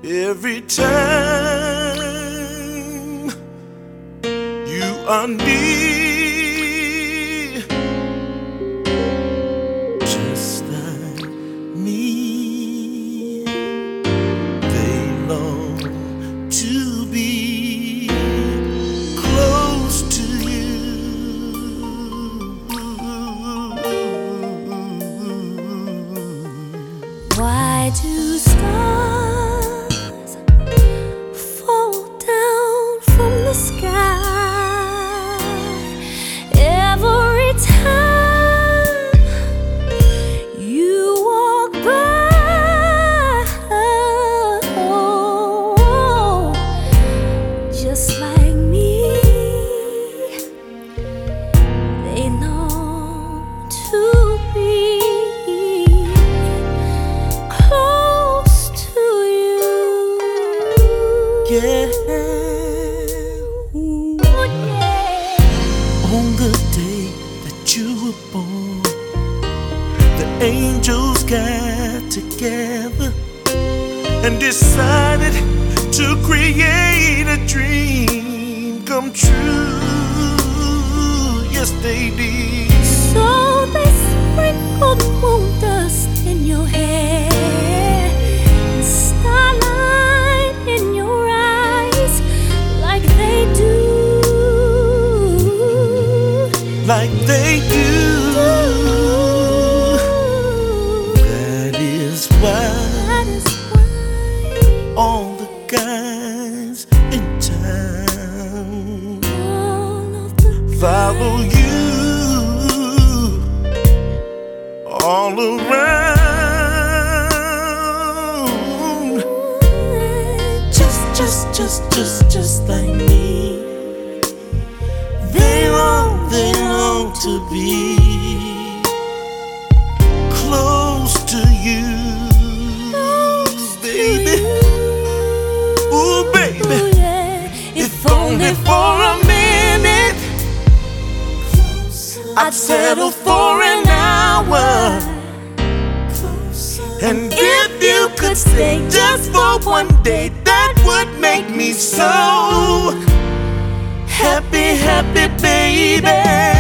Every time you are near, just like me, they long to be close to you. Why do stars fall down from the sky every time you walk by? Oh, just like me, they long to be close to you. Yeah. Ooh, yeah. On the day that you were born, the angels got together and decided to create a dream come true. Yes, they did. So they sprinkled moon dust in your hair, and starlight in your eyes, like they do. Like they do. That is why That is why all the guys in town all of the follow you all around. Just like me, they long to be close to you, baby. Ooh, baby. Ooh, yeah. If only for a minute, I'd settle for an hour. And if you could stay just for one day, that would make me so happy, happy, baby.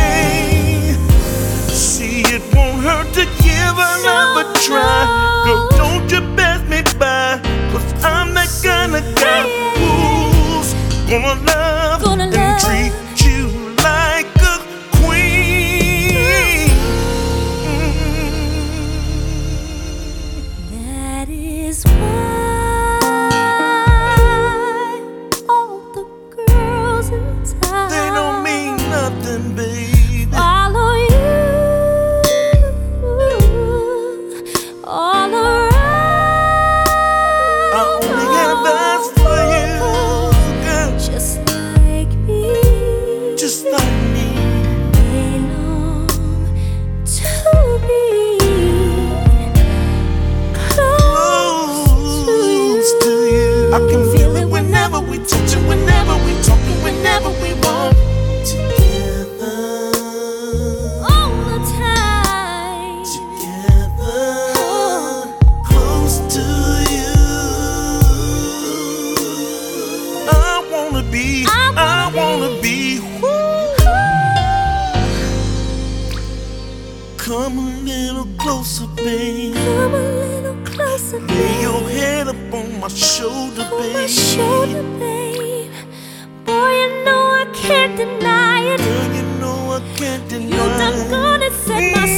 See, it won't hurt to give another try. Girl, don't you pass me by, 'cause I'm that kind of guy who's gonna love and treat you like a queen. That is why all the girls in town They don't mean nothing, baby. follow you all around. I only have eyes for you, girl, Just like me, just like me. they long to be Close to you. I can feel it whenever we touch it, whenever we talk it, whenever we walk together. all the time. Together, close to you. I wanna be. Come a little closer, babe. Come a little closer, Lay babe. your head up on my shoulder, On my babe. shoulder, babe. Boy, you know I can't deny it. Girl, you know I can't You deny. done good and set my